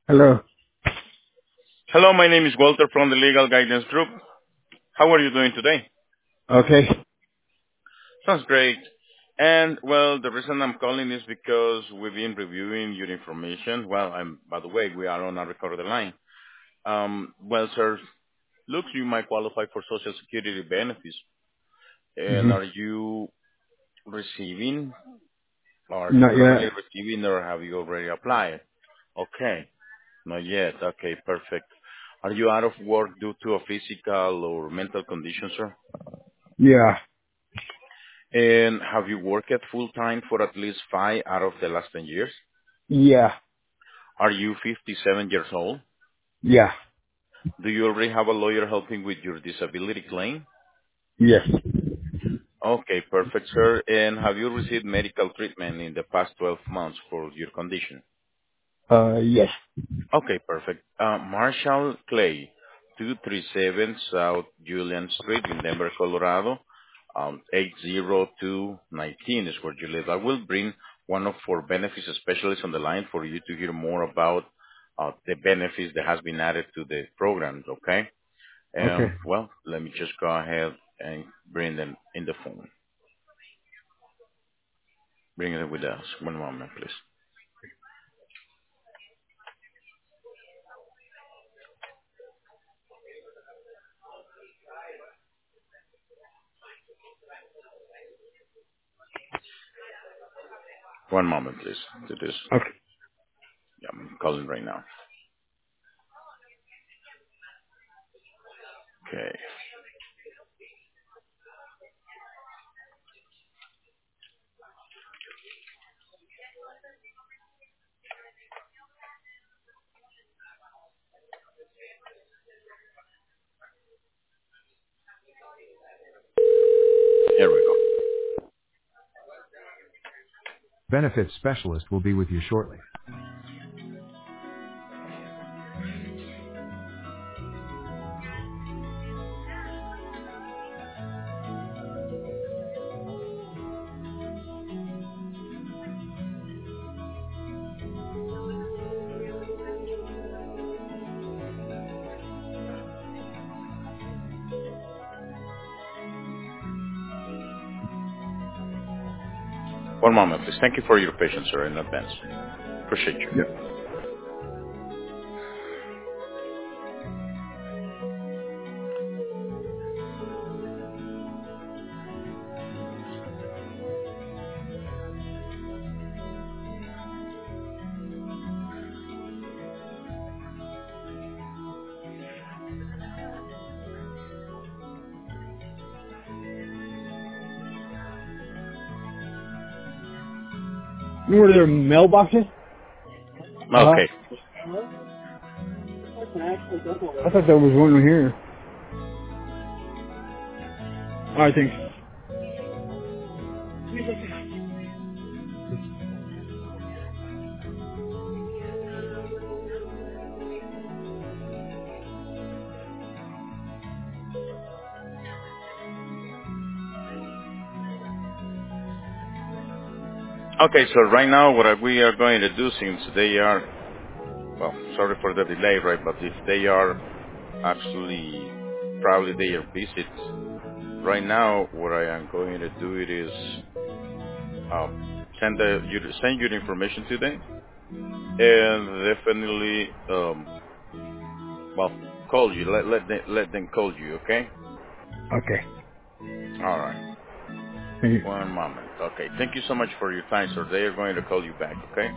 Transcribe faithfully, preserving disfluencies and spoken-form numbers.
Hello. Hello, my name is Walter from the Legal Guidance Group. How are you doing today? Okay. Sounds great. And well, the reason I'm calling is because we've been reviewing your information. Well, I'm, by the way, we are on a recorded line. Um, well, sir, looks you might qualify for Social Security benefits. And hmm are you receiving, or are you Not currently yet. receiving, or have you already applied? Okay, not yet. Okay, perfect. Are you out of work due to a physical or mental condition, sir? Yeah. And have you worked full time for at least five out of the last ten years? Yeah. Are you fifty-seven years old? Yeah. Do you already have a lawyer helping with your disability claim? Yes. Okay, perfect, sir. And have you received medical treatment in the past twelve months for your condition? Uh, yes. Okay, perfect. Uh, Marshall Clay, two thirty-seven South Julian Street in Denver, Colorado, um, eight zero two one nine is where you live. I will bring one of our benefits specialists on the line for you to hear more about uh, the benefits that has been added to the programs, okay? Okay. Um, well, let me just go ahead and bring them in the phone. Bring it with us. One moment, please. One moment, please. To this. Okay. Yeah, I'm calling right now. Okay. Here we go. Benefits specialist will be with you shortly. One moment, please. Thank you for your patience, sir, in advance. Appreciate you. Yeah. You know where their mailboxes? Uh huh. Okay. I thought there was one here. Oh, I think. Okay, so right now what we are going to do, since they are, well, sorry for the delay, right, but if they are actually, probably they are visits, right now what I am going to do it is um, send, the, you, send your information to them and definitely, um, well, call you, let, let, them, let them call you, okay? Okay. All right. Thank you. One moment. Okay. Thank you so much for your time, sir. They are going to call you back, okay?